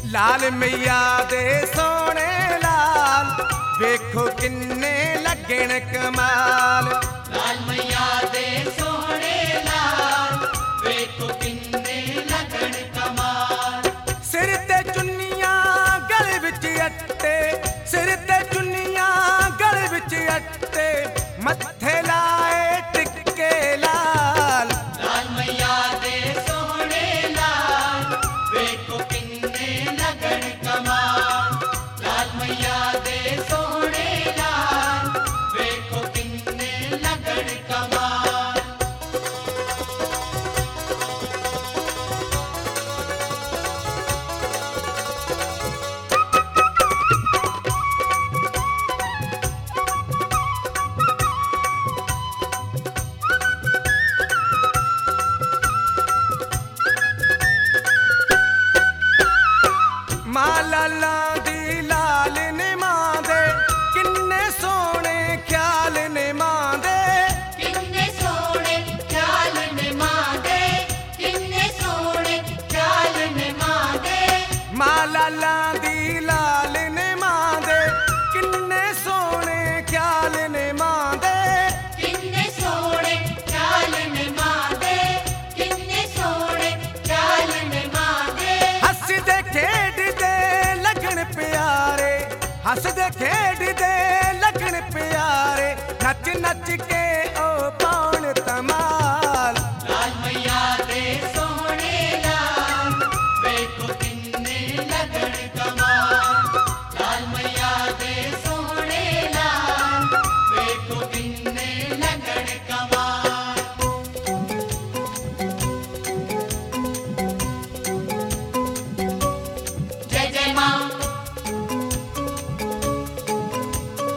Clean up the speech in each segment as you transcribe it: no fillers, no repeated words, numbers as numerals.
लाल मैया दे सोने लाल वेखो किन्ने लगन कमाल। लाल मैया दे सोने लाल वेखो किन्ने लगन कमाल। सिर ते चुन्नियां गल विच अट्टे, सिर ते चुन्नियां गल विच अट्टे, मत्थे लाए टिक्के लाल। लाल मैया दे सोने लाल वेखो किन्ने लगन कमाल। लाल मैया दे सोने लाल वेखो किन्ने लगन कमाल। मां लाला दी लाल ने मां दे किन्ने सोने ख्याल ने मां दे। किन्ने सोने ख्याल ने मां दे, किन्ने सोने ख्याल ने मां दे। मां लाला दी लाल ने मां दे किन्ने सोने ख्याल ने मां दे। किन्ने सोने ख्याल ने मां दे, किन्ने सोने ख्याल ने मां दे। हसदे खेडदे लगन प्यारे, हसदे खेडदे लगन प्यारे, नच नच के ओ पाउन तमाल। लाल मैया दे सोने लाल वेखो किन्ने लगन कमाल। लाल मैया दे सोने लाल वेखो किन्ने लगन कमाल। जय जय मां,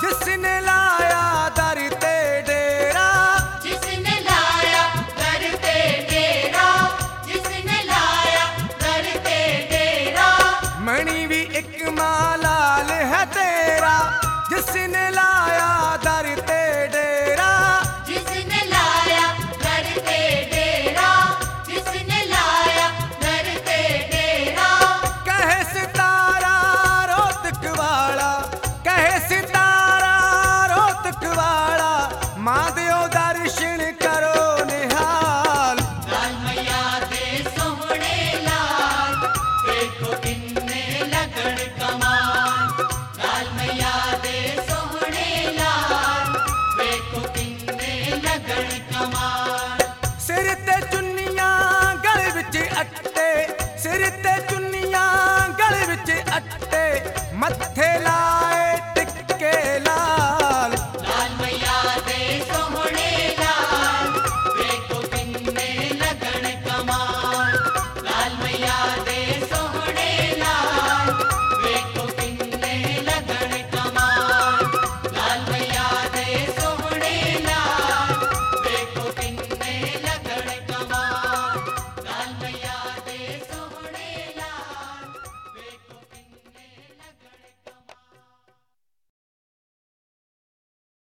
जिसने